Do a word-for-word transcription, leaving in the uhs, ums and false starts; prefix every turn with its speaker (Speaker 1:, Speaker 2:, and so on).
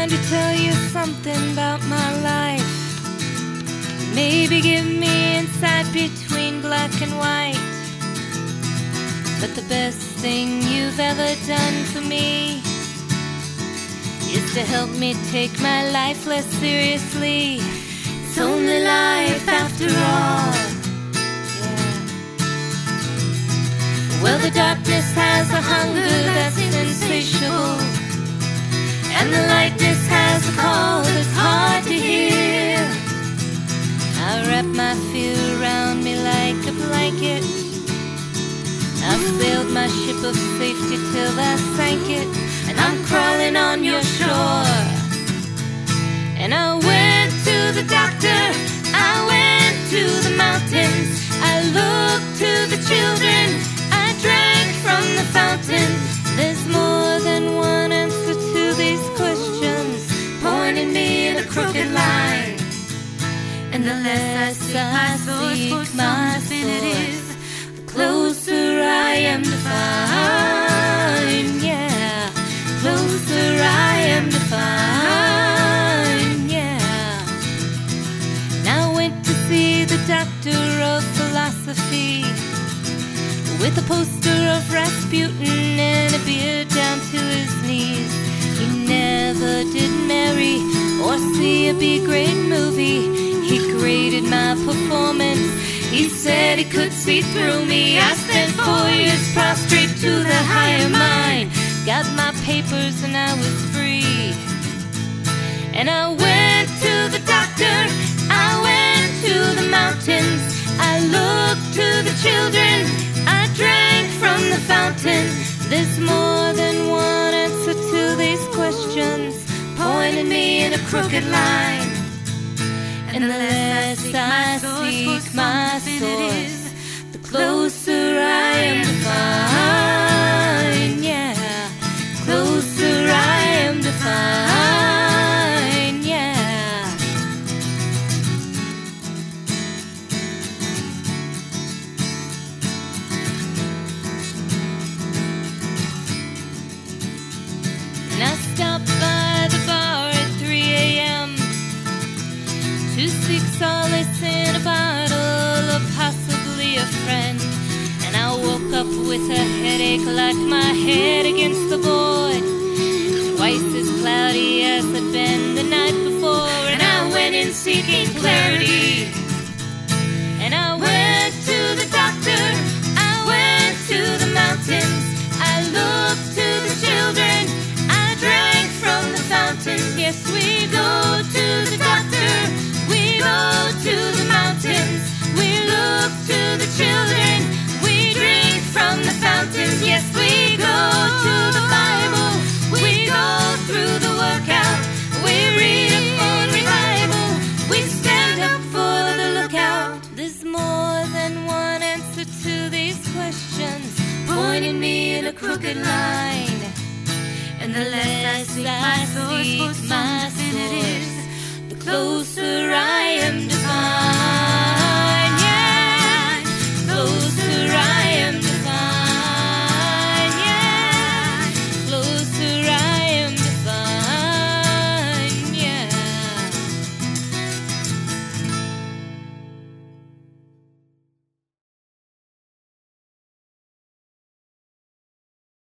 Speaker 1: to tell you something about my life. Maybe give me insight between black and white. But the best thing you've ever done for me is to help me take my life less seriously. It's only life after all. Yeah. Well, the darkness has a hunger that's insatiable, and the lightness has a call that's hard to hear. I wrap my fear around me like a blanket. I've sailed my ship of safety till I sank it, and I'm crawling on your shore. And I went to the doctor, I went to the mountains, I looked to the children, I drank from the fountain. There's more than one answer to these questions, pointing me in a crooked line. And the less I seek my source, the closer I am to find. Yeah, closer I am to find. Yeah. And I went to see the doctor of philosophy, with a poster of Rasputin and a beard down to his knees. He never did marry or see a B-grade movie. He graded my performance. He said he could see through me. I spent four years prostrate to the higher mind. Got my papers and I was free. And I went to the doctor, I went to the mountains, I looked to the children, I drank from the fountain. There's more than one answer to these questions, pointing me in a crooked line. And the less I seek my source, the closer I am to find. Yeah, closer I am to find. Yeah. And I stopped by the bar at three a.m. to seek solace in a bottle of possibly a friend. And I woke up with a headache like my head against the board, twice as cloudy as I'd been the night before. And I went in seeking clarity, and I went to the doctor, I went to the mountains, I looked to the children, I drank from the fountain. Yes, we go to the doctor, we go to the mountains, we look to the children, we drink from the fountain. Yes, we go to the Bible, we go through the workout, we read it for revival, we stand up for the lookout. There's more than one answer to these questions, pointing me in a crooked line. And the less I seek my source, the closer I am to find.